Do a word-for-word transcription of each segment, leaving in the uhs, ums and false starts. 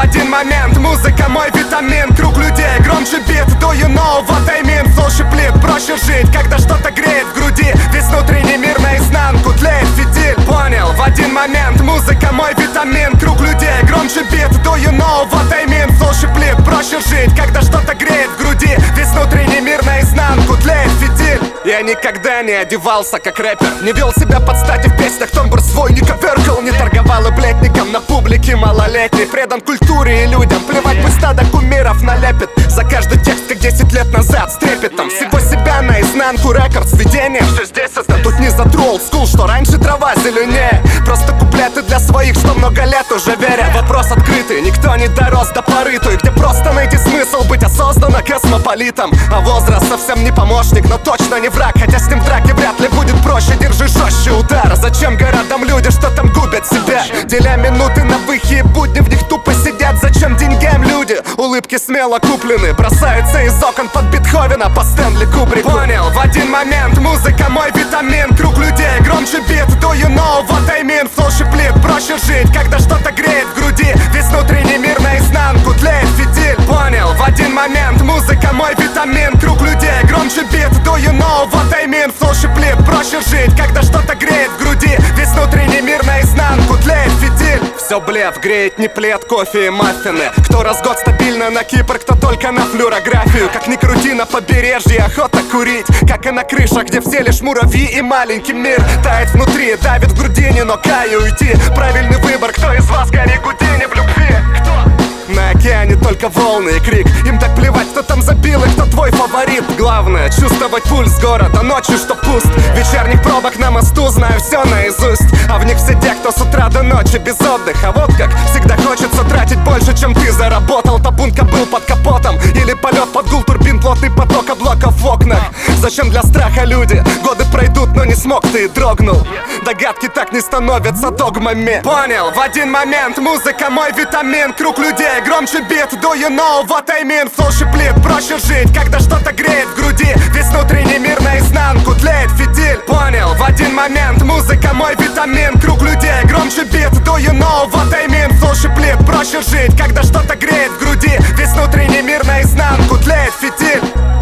один момент, музыка мой витамин. Круг людей, громче бит, do you know what I mean? Слушай, плит, проще жить, когда что-то греет в груди. Весь внутренний мир наизнанку тлеет фитиль. Понял, в один момент, музыка мой витамин. Круг людей, громче бит, do you know what I mean? Слушай, плит, проще жить, когда что-то греет в груди. Весь внутренний мир наизнанку тлеет фитиль. Я никогда не одевался как рэпер, не вел себя под стати в песнях, тембр свой не коверкал. Не торговал эблетником на публике малолетний. Предан культуре и людям, плевать, пусть стадо кумиров налепит. За каждый текст, как десять лет назад, с трепетом. Всего себя наизнанку, рекорд, сведение. Все здесь это, тут не за тролл скул, что раньше трава зеленее. Просто куплеты для своих, что много лет уже верят. Вопрос открытый, никто не дорос до поры той, где просто найти смысл быть осознанно космополитом. А возраст совсем не помощник, но точно не враг. Хотя с ним в драке вряд ли будет проще, держи жестче удар. Зачем городам люди, что там губят себя? Деля минуты на выхи, будни в них тупо сидят. Зачем деньгам люди? Улыбки смело куплены, бросаются из окон под Бетховена по Стэнли Кубрику. Понял, в один момент, музыка мой витамин. Круг людей, громче бит, do you know what I mean? Слушай, плит, проще жить, когда что-то греет в груди. Весь внутренний мир наизнанку тлеет фитиль. Понял, в один момент, музыка мой витамин. Круг людей, громче бит, do you know what I mean? Слушай, плит, проще жить, когда что-то греет в груди. Весь внутренний мир наизнанку тлеет фитиль. Все блеф, греет не плед, кофе и маффины. Кто раз в год стабильно на Кипр, кто только на флюорографию. Как ни крути, на побережье охота курить, как и на крышах, где все лишь муравьи и маленький мир. Тает внутри, давит в грудине, но каю уйти. Правильный выбор, кто из вас Гарри Гудини в любви? Кто? На океане только волны и крик. Им так плевать, кто там забил и кто твой фаворит. Главное чувствовать пульс города ночью, что пуст. Вечерних пробок на мосту знаю все наизусть. А в них все те, кто с утра до ночи без отдыха. Вот как всегда хочется тратить больше, чем ты заработал. Табунка был под капотом или полет под гул турбин, плотный поток облаков в окнах. Зачем для страха люди? Годы пройдут, но не смог ты и дрогнул. Догадки так не становятся догмами. Понял, в один момент, музыка мой витамин. Круг людей, громче бит, do you know what I mean? Слушай, плит, проще жить, когда что-то греет в груди. Весь внутренний мир наизнанку тлеет фитиль. Понял, в один момент, музыка мой витамин. Круг людей, громче бит, do you know what I mean? Слушай, плит, проще жить, когда что-то греет в груди. Весь внутренний мир наизнанку тлеет фитиль.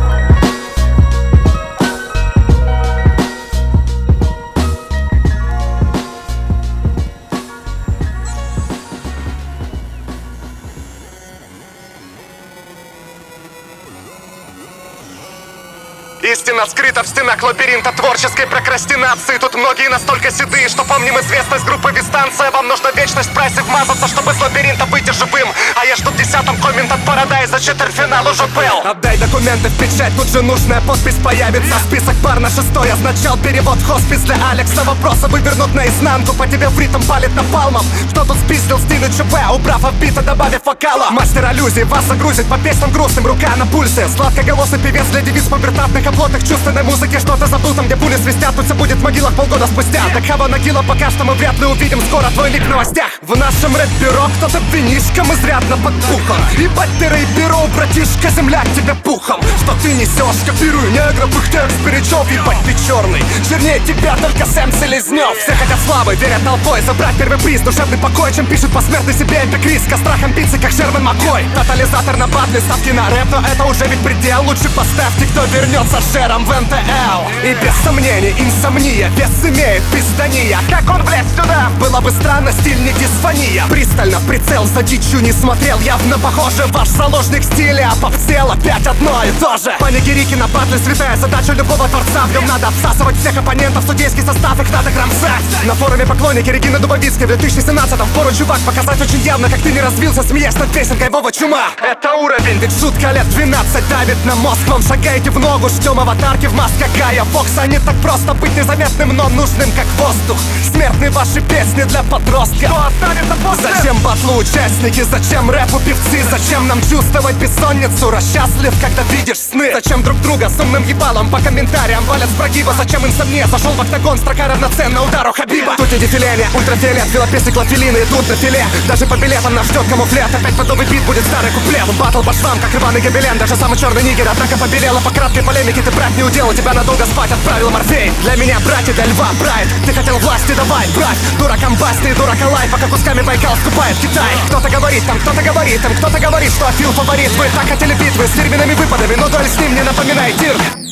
Истина скрыта в стенах лабиринта творческой прокрастинации. Тут многие настолько седые, что помним известность группы Дистанция. Вам нужна вечность в прайсе вмазаться, чтобы с лабиринта выйти живым. А я жду в десятом коммент от Парадайза, четвертьфинал уже был. Отдай документы в печать, тут же нужная подпись появится. Список пар на шестой означал перевод в хоспис для Алекса. Вопросы вывернут наизнанку, по тебе в ритм палит напалмом. Кто тут спиздил стиль ЧП, убрав от бита, добавив вокала. Мастер аллюзий вас загрузит по песням грустным, рука на пульсе. Сладкоголосый певец для девиц пубертатных плотных чувственной музыки. Что-то забыл там, где пули свистят. Тут все будет в могилах полгода спустя. Так хава нагила, пока что мы вряд ли увидим скоро твой лик в новостях. В нашем рэп-бюро кто-то винишком изрядно под пухом. Ебать ты рэп-бюро, братишка, земля к тебе пухом. Что ты несешь, копируй негровых текст перечев. Ебать ты черный, жирнее тебя только Сэм Селезнев. Все хотят славы, верят толпой, забрать первый приз. Душевный покой, чем пишет посмертный себе эпикриз. Ко страхам биться, как Шерман Маккой. Тотализатор на батле, ставки на рэп, но это уже ведь предел. Лучше поставьте, кто вернется шером в эн тэ эл. И без сомнений, инсомния, вес имеет пиздания. Как он влез сюда? Было бы странно, стиль не дисфония. Пристально в прицел за дичью не смотрел. Явно похоже, ваш заложник стиля. А попсел опять одно и то же. Панигерики на батле, святая задача любого творца. В нем надо обсасывать всех оппонентов, судейский состав, их надо кромсать. На форуме поклонники Регины Дубовицкой в две тысячи семнадцатом впору, чувак, показать очень явно, как ты не развился, смеясь над песенкой Вова Чума. Это уровень, ведь шутка лет двенадцать давит на мозг. Вам шагаете в ногу, ждем аватарки в маска Кая Фокса. Не так просто быть незаметным, но нужным, как воздух. Смертны ваши песни для подростка. Зачем батлу участники, зачем рэпу певцы? Зачем нам чувствовать бессонницу? Рассчастлив, когда видишь сны. Зачем друг друга с умным ебалом по комментариям валят с прогиба? Зачем инсомния? Зашел в октагон, строка равноценна удару Хабиба. Тут и дефиление, ультрафиолет, велопесни, клофелины идут на филе. Даже по билетам нас ждет камуфлет. Опять под новый бит будет старый куплет. Батл по швам, как рваный гобелен. Даже самый черный нигер, однако побелела по краткой полемике. Ты, брат, не удел, тебя надолго спать отправил Морфей. Для меня, братья, для льва, брайт. Ты хотел власти, давай, брать. Дуракам басни, дурака лайфа, как кусками Байкал вступает в Китай. Кто-то говорит там, кто-то говорит там, кто-то говорит, что Фил фаворит. Вы так хотели битвы с фирменными выпадами, но дуэль с ним не напоминает тир.